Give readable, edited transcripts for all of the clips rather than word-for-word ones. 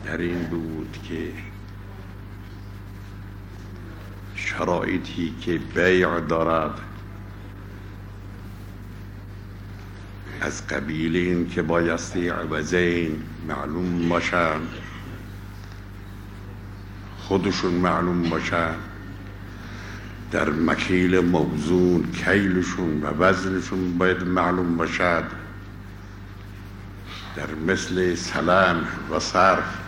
در این بود که شرایطی که بیع دارد از قبیل این که بایستی عوضین معلوم باشن، خودشون معلوم باشن، در مکیل موزون کیلشون و وزنشون باید معلوم باشد، در مثل سلم و صرف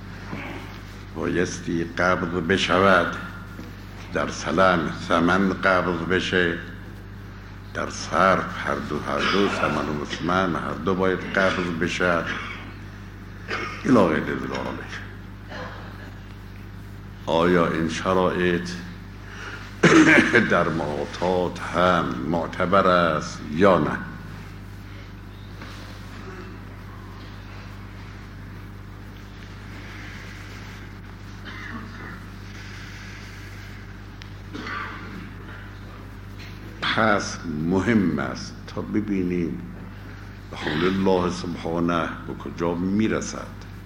بایستی قبض بشود، در سلم ثمن قبض بشه، در صرف هر دو ثمن و مسمن هر دو باید قبض بشد الی غیر ذلک. آیا این شرایط در معاطات هم معتبر است یا نه؟ پس مهم است تا ببینیم به حول الله سبحانه به کجا میرسد،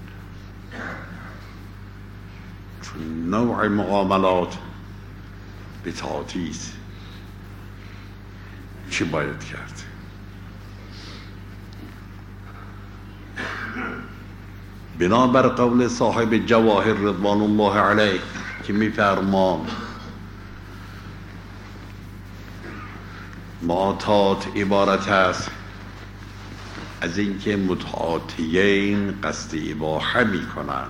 چون نوع معاملات بطاعتی است. چی باید کرد؟ بنابر قول صاحب جواهر رضوان الله علیه که میفرماند معاطات عبارت است از اینکه متعاطیین قصد اباحه می کنند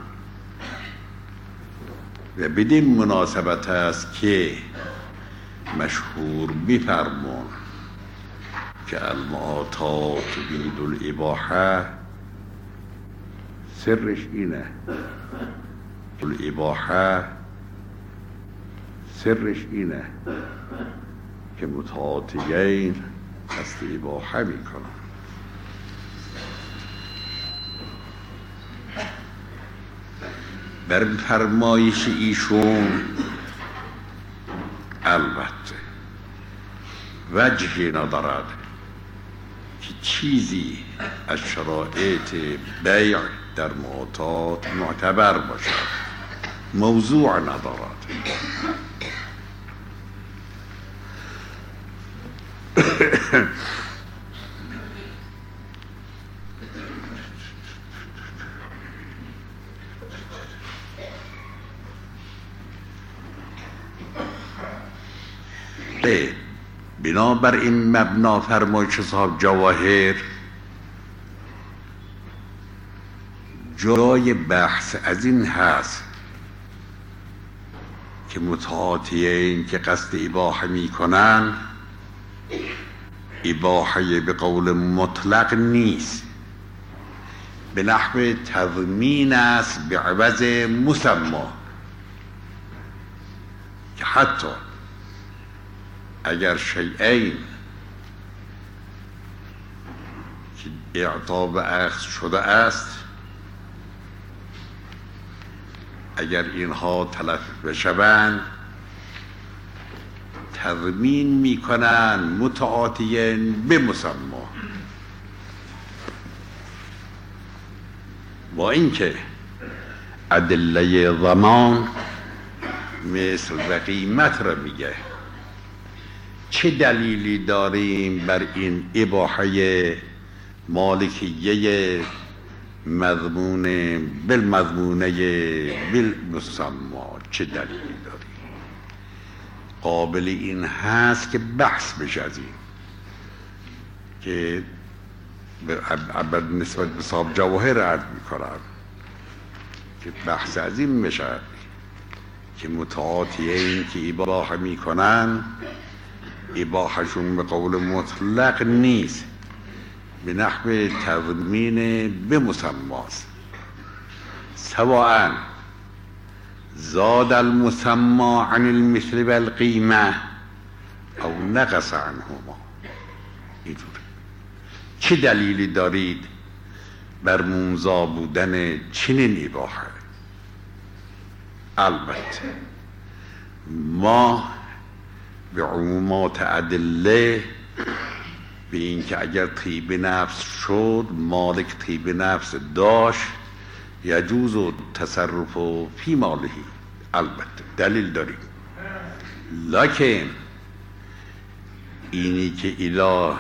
و بدین مناسبت است که مشهور می‌فرمون که المعاطات تفید الاباحه، سرش اینه، الاباحه سرش اینه که متعاطیین قصد اباحه میکنن. بر فرمایش ایشون البته وجهی ندارد که چیزی از شرایط بیع در معاطات معتبر باشد، موضوع ندارد. بنابر این مبنا فرمایش صاحب جواهر جای بحث از این هست که متعاطیین که قصد اباحه می کنن، اباحه به قول مطلق نیست، به نحو تضمین است به عوض مسمی، که حتی اگر شیئین که اعطا و اخذ شده است اگر اینها تلف بشوند تضمین میکنن متعاطیین به مسمی، با اینکه ادله ضمان مثل قیمت را میگه. چه دلیلی داریم بر این اباحه مالکیه مضمون بالمضمونه بالمسمی؟ چه دلیلی داریم؟ قابل این هست که بحث بشه از این که نسبت به صاحب جواهر عرض میکنم که بحث از این بشه که متعاطیین که اباحه میکنن اباحهشون به قول مطلق نیست، به نحو تضمین به مسماست، سواء زاد المسمى عن المثل والقیمه او نقص عنهما. اینجور چه دلیلی دارید بر موزا بودن چنین اباحه؟ البته ما به عمومات ادله به این که اگر طیب نفس شد، مالک طیب نفس داشت، یجوز و تصرف و فی مالهی، البته دلیل داریم، لکن اینی که اله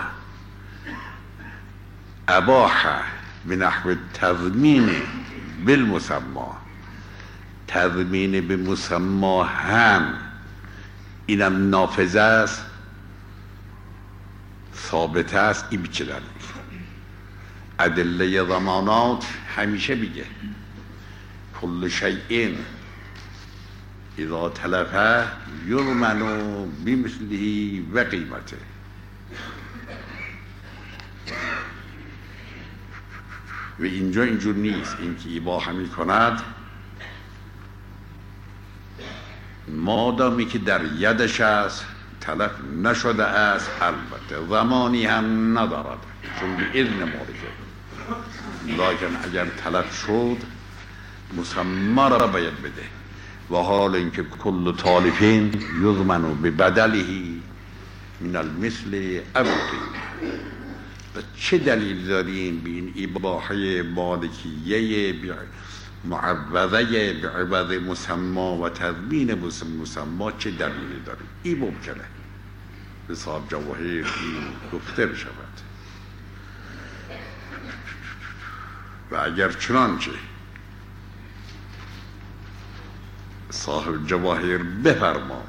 اباح به نحو تضمین بالمسما، تضمین به مسما هم اینم نافذ است، ثابت است. این بیچه دلیل ادله ضمانات همیشه میگه کل شیء اذا تلفه یضمن بمثله و قیمته. و اینجا اینجور نیست. این که اباحه می کند مادامی که در یدش است تلف نشده است، البته زمانی هم ندارد چون به اذن مالکه، لیکن اگر تلف شد مسمى را باید بده. و حال اینکه کل تالفین یضمن ببدله من المثل او القیمه. و چه دلیل داریم به این اباحه مالکیه معوضه به عوض مسما و تضمین مسما؟ چه دلیلی داریم؟ این ممکنه به صاحب جواهر این گفته بشود. و اگر چنانچه صاحب جواهر بفرما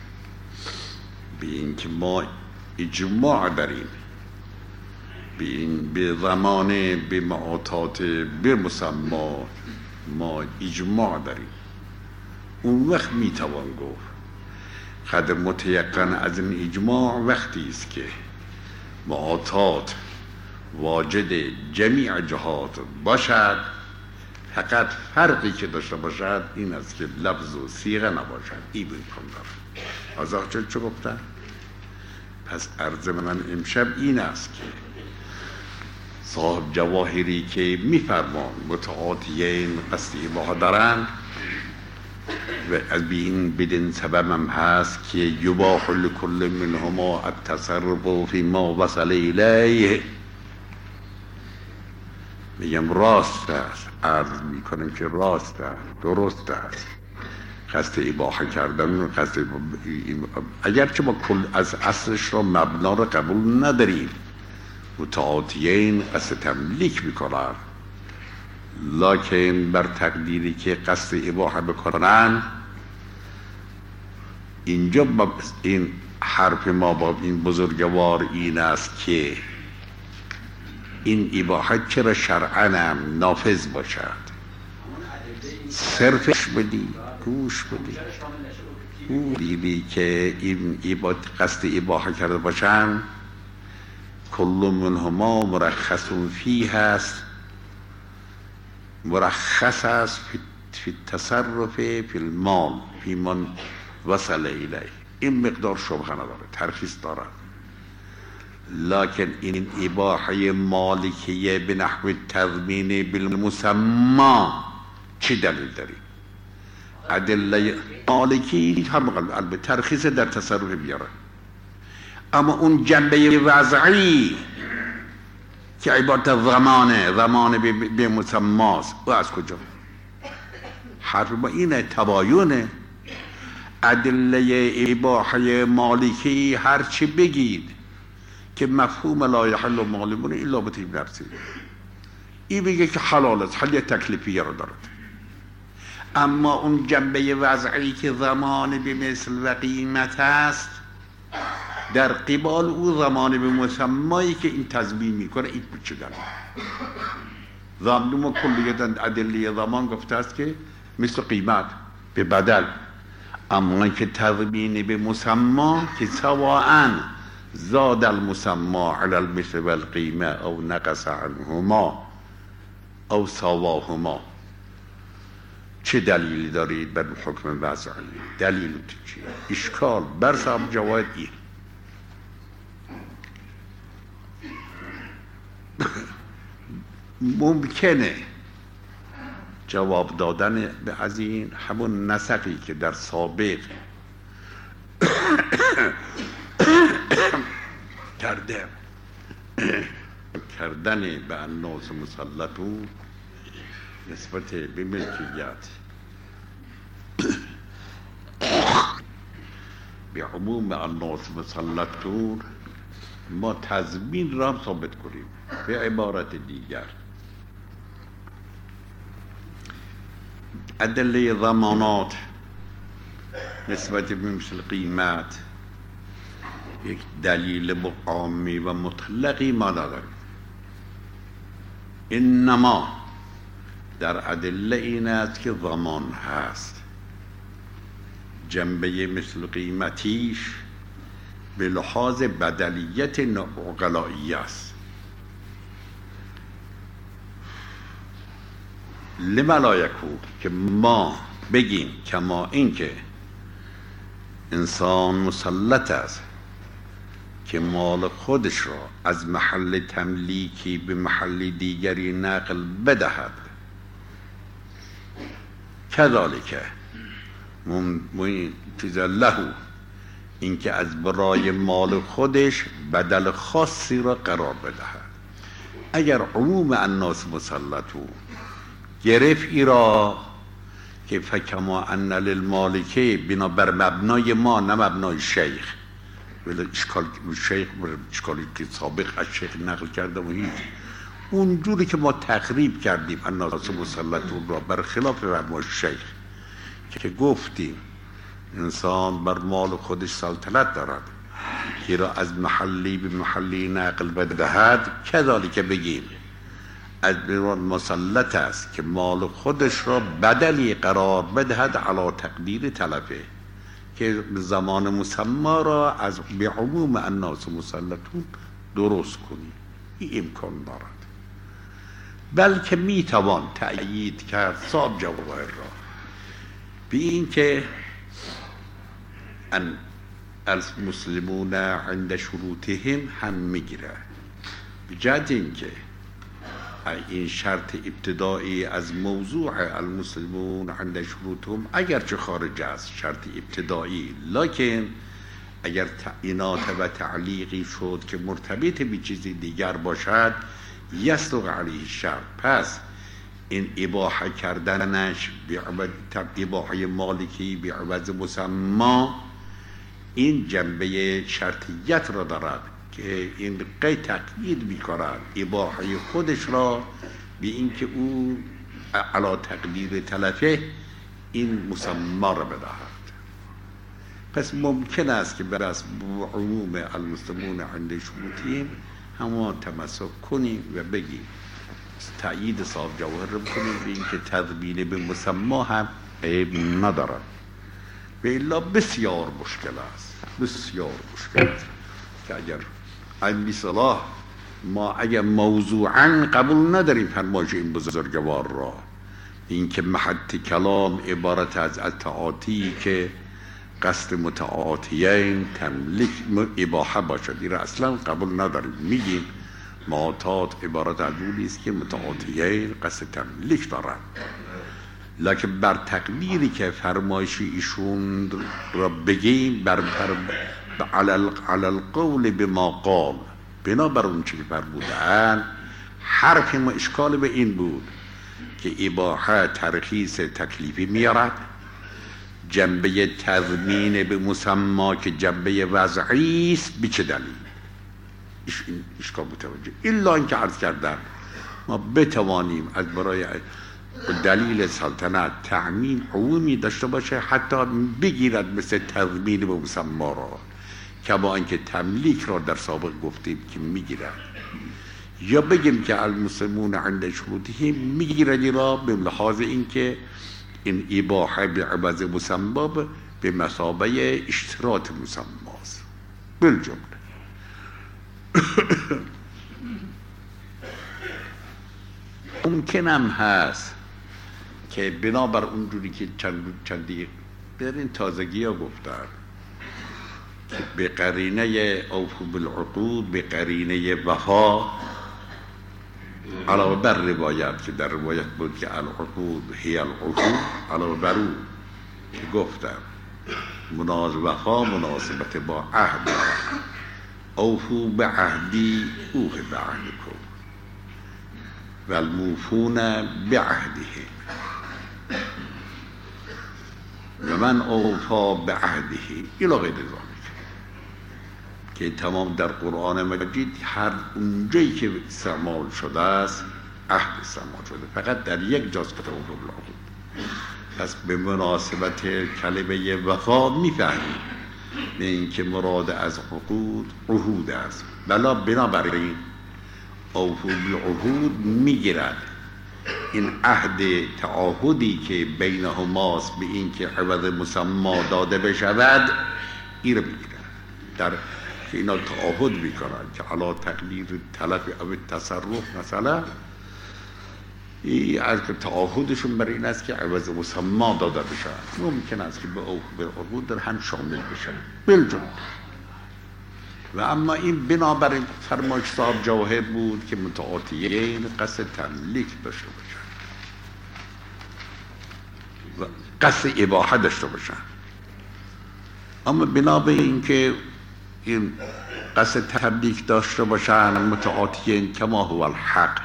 به این که ما اجماع داریم به زمان به معاطات به مسما ما اجماع داریم، اون وقت میتوان گفت قدر متیقن از این اجماع وقتی است که معاطات واجد جمیع جهات باشد، فقط فرقی که داشته باشد این است که لفظ و صیغه نباشد. این بیکن دارم. از چه گفتن؟ پس عرض من امشب این است که صاحب جواهری که میفرمان متعاطیین قصد اباحه دارند و از این بدین سبب هم هست که یباح لکل منهما التصرف فی ما وصل الیه. میگم راست است، عرض میکنم که راست است، درست است قصد اباحه کردن. قصد اگرچه ما کل از اصلش را مبنا را قبول نداریم، متعاطیین قصد تملیک میکنن، لکن بر تقدیری که قصد اباحه بکنن، اینجا با این حرف ما با این بزرگوار این است که این اباحه چرا شرعاً نافذ باشد. صرفش بدی، گوش بدی، دیدی که این قصد اباحه کرده باشن کل منهما مرخص فیه هست، مرخص است فی التصرف فی المال فی من وصل الیه. این مقدار شبهه نداره، ترخیص دارد، لکن این اباحه مالکیه به نحو تضمین بالمسما چه دلیل داری؟ ادله مالکی هم البته ترخیص در تصرف بیاره، اما اون جنبه وضعی که عبارت زمان به مسماست، او از کجا؟ حرف با اینه، تباینه. ادله اباحه مالکی هرچی بگید که مفهوم لا یحل مالمون الا بطیب نفسی، این بگه که حلال است، حل تکلیفیه رو دارد. اما اون جنبه وضعی که زمان به مثل و قیمت است، در قبال او زمان به مسمایی که این تضمین میکنه، این بود چه داره؟ زمان کلیت ادله زمان گفته است که مثل قیمت به بدل، اما که تضمین به مسما که سواء زاد المسما علی المثل والقیمه او نقص عنهما او سواهما. چه دلیلی دارید بر حکم وضعی؟ دلیل چیه؟ اشکال بر صاحب جواهر این ممکنه جواب دادن به از این همون نسقی که در سابق کردن به الناس مسلطون نسبت به ملکیت به عموم الناس مسلطون ما تضمین را ثابت کنیم. به عبارت دیگر ادله ضمانات نسبت به مثل قیمت یک دلیل عامی و مطلقی ما نداریم. انما در ادله این است که ضمان هست. جنبه مثل قیمتیش به لحاظ بدلیت عقلایی است. لما لا یکون که ما بگیم کما این که انسان مسلط است که مال خودش را از محل تملیکی به محل دیگری نقل بدهد، کذالک چیز له این که از برای مال خودش بدل خاصی را قرار بدهد. اگر عموم الناس مسلطون گرفت ای را که فکما ان للمالکه بنا بر مبنای ما نه مبنای شیخ، ولی اشکالی که سابق از شیخ نقل کرده و هیچ اونجوری که ما تخریب کردیم الناس مسلطون را بر خلاف مبنای شیخ که گفتیم انسان بر مال خودش سلطنت دارد که را از محلی به محلی نقل بدهد، کذالک بگیم از بیرون مسلط است که مال خودش را بدلی قرار بدهد علی تقدیر تلفه، که زمان مسما را از به عموم الناس مسلطون درست کنی. این امکان دارد. بلکه میتوان تأیید کرد صاحب جواهر را به این که المسلمون عند شروطهم هم میگیره، به جهت این که این شرط ابتدایی از موضوع المسلمون عند شروطهم اگرچه خارج از شرط ابتدایی، لکن اگر تعیینات و تعلیقی شد که مرتبط به چیزی دیگر باشد یصدق علیه شرط، پس این اباحه کردنش اباحه مالکی به عوض مسما این جنبه شرطیت را دارد که این قید تقیید می‌کند اباحه خودش را به اینکه او علی تقدیر تلفه این مسما را بدهد. پس ممکن است که بر از عموم المسلمون عند شروطهم همان تمسک کنیم و بگیم تأیید صاحب جواهر رو کنیم به اینکه تضمین به مسما هم عیب ندارد. و الا بسیار مشکل است، بسیار مشکل است که اگر این صلاح ما اگر موضوعا قبول نداریم فرمایش این بزرگوار را، این که محط کلام عبارت از تعاطی که قصد متعاطیین تملیک اباحه باشد، این را اصلا قبول نداریم. میگیم معاطات عبارت از اون است که متعاطیین قصد تملیک دارند، لکن بر تقدیری که فرمایش ایشون را بگیم علی القول بما قال، بنابر اون چی که فرمودند، حرف ما اشکال به این بود که اباحه ترخیص تکلیفی میارد، جنبه تضمین به مسما که جنبه وضعی است، به چه دلیل این اشکال متوجه، الا اینکه عرض کردن ما بتوانیم از برای دلیل سلطنت تأمین عمومی داشته باشه، حتی بگیرد مثل تضمین به مسما را که با اینکه تملیک را در سابق گفتیم که میگیرد، یا بگیم که المسلمون عند شروطهم میگیرد را به لحاظ اینکه این اباحه به عوض مسما به مثابه اشتراط مسماست بالجمله. ممکنم هست که بنابر اونجوری که چندی در این تازگی ها گفتن که به قرینه اوفو بالعقود، به قرینه وفا، علاوه بر روایت که در روایت بود که العقود هی العقود، علاوه بر او که گفتم وفا مناسبت با عهد، اوفو به عهدی اوه به عهدکم، و الموفون بعهده و من اوفا بعهده الی غیر ذلک، که تمام در قرآن مجید هر اونجایی که استعمال شده است عهد استعمال شده، فقط در یک جاست که اوفوا بالعهود. پس به مناسبت کلمه وفا میفهمیم نه اینکه مراد از عهود است، بنابراین اوفوا بالعهود میگیرد این عهد تعاهدی که بینهماست به این که عوض مسما داده بشود، این رو میگیرد در که اینا تعاهد میکنن که علا تقدیر تلف او تصرف مثلا، از که تعاهدشون برای این است که عوض مسما داده بشن، ممکن است که به بالعهود در هم شامل بشن بالجمله. و اما این بنابراین فرمایش صاحب جواهر بود که متعاطیین قصد تملیک داشته باشن و قصد اباحه داشته باشن. اما بنابراین اینکه این قصد تملیک داشته باشن متعاطیین کما هو الحق،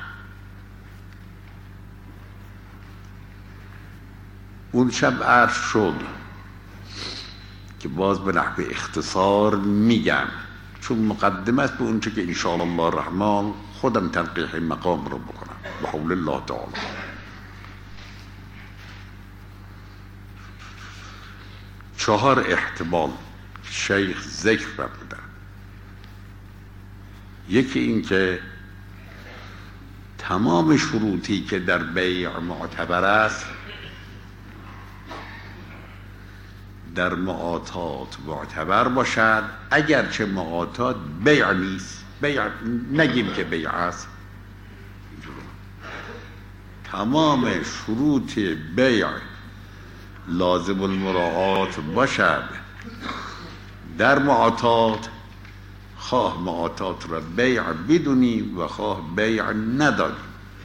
اون شب عرض شد که باز به نحو اختصار میگم چون مقدمه است به اونچه که انشاءالله الرحمن خودم تنقیح مقام رو بکنم به حول الله تعالی. چهار احتمال شیخ ذکر فرمودن. یکی این که تمام شروطی که در بیع معتبر است در معاطات معتبر باشد، اگرچه معاطات بیع نیست، بیع نگیم که بیع است، تمام شروط بیع لازم المراعات باشد در معاطات، خواه معاطات را بیع بدونیم و خواه بیع نداریم.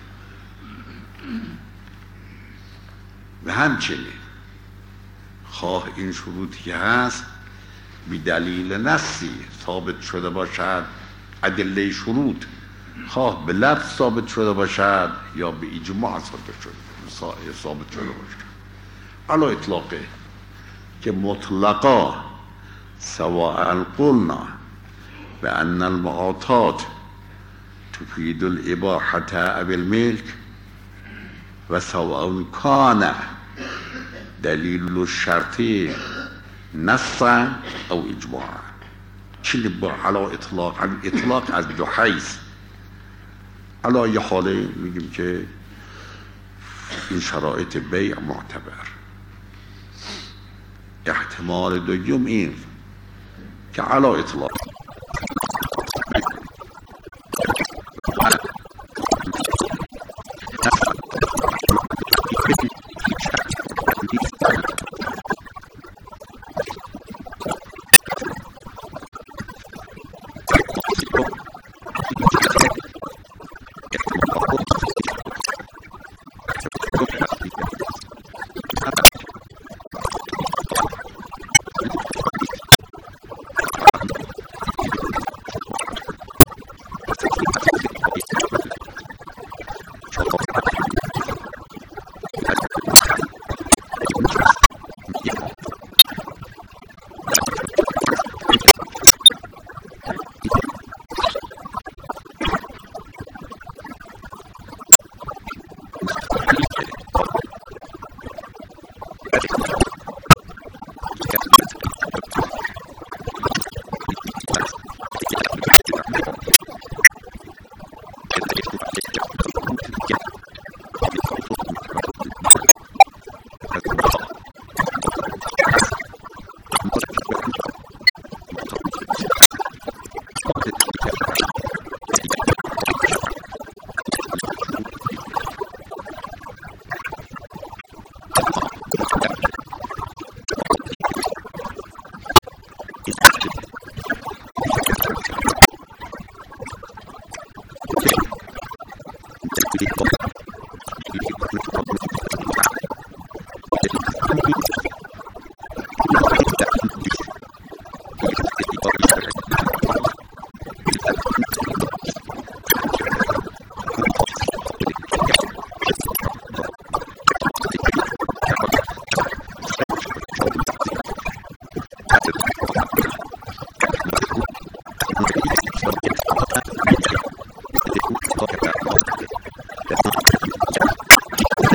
و همچنین خواه این شروطی که هست بی دلیل نصی ثابت شده باشد، ادله شروط خواه به لفظ ثابت شده باشد یا به اجماع ثابت شده باشد، علی اطلاقه که مطلقا سواء قلنا بأن المعاطات تفيد الإباحة أو الملك و سواء كان دلیل الشرط نصا او اجماعا. چیزی با علا اطلاق از دو حیث. علا یه حاله میگیم که این شرایط بیع معتبر. احتمال دوم این که علا اطلاق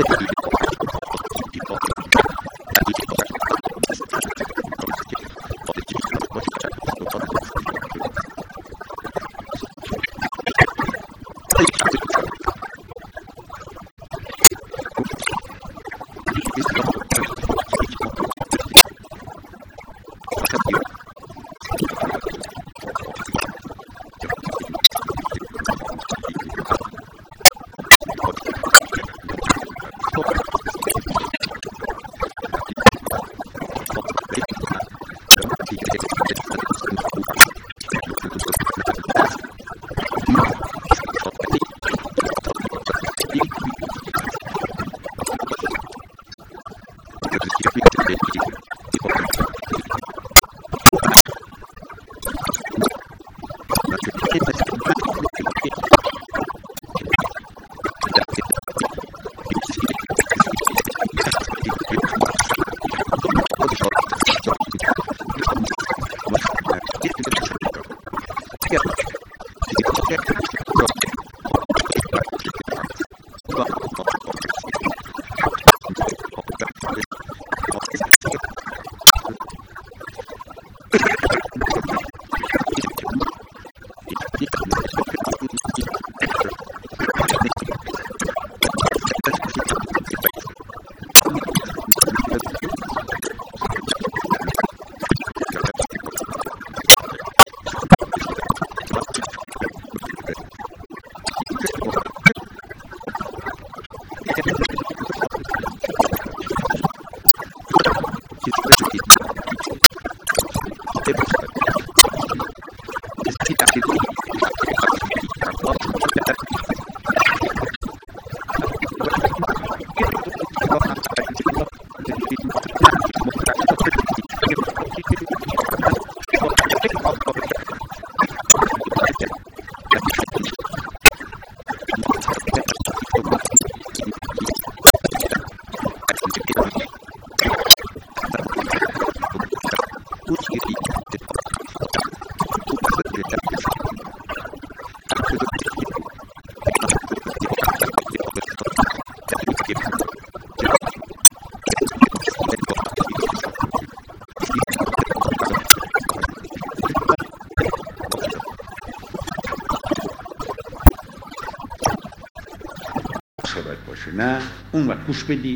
نه اون وقت گوش بدید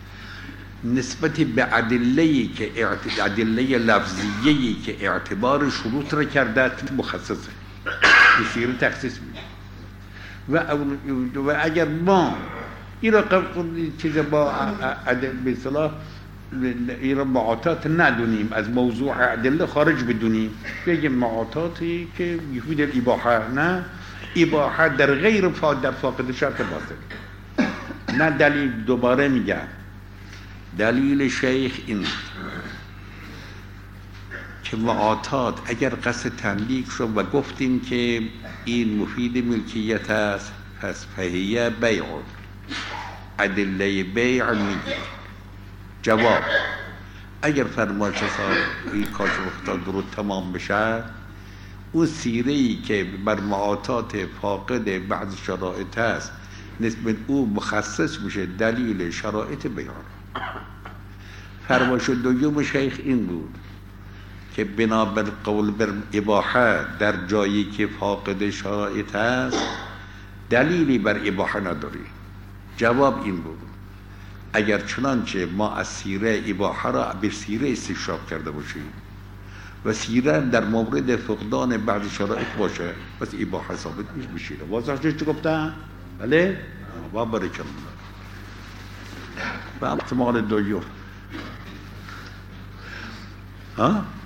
نسبت به ادله‌ای که ادله لفظیه‌ای که اعتبار شروط را کرده مخصصه بسیار تخصیص میده و اگر ما این را چیز با به اصطلاح این را معاطات ندونیم از موضوع ادله خارج بدونیم بگیم معاطاتی که یفید الاباحه نه اباحه در غیر در فاقد شرط باطل نه دلیل دوباره میگم دلیل شیخ این که معاطات اگر قصد تملیک شد و گفتیم که این مفید ملکیت است پس فهیه بیع ادله بیع میگه جواب اگر فرمایش صاحب این کاش افتاد رو تمام بشه اون سیره‌ای که بر معاطات فاقد بعض شرایط است نسبت او مخصص میشه دلیل شرایط بیان فرمایش دوم شیخ این بود که بنا بر قول بر اباحه در جایی که فاقد شرایط است دلیلی بر اباحه نداری جواب این بود اگر چنانچه ما از سیره اباحه را به سیره استشراف کرده باشیم و سیره در مورد فقدان بعض شرایط باشه پس اباحه ثابت میشه واضح چه گفتم بله و برکت الله و احتمال دوم ها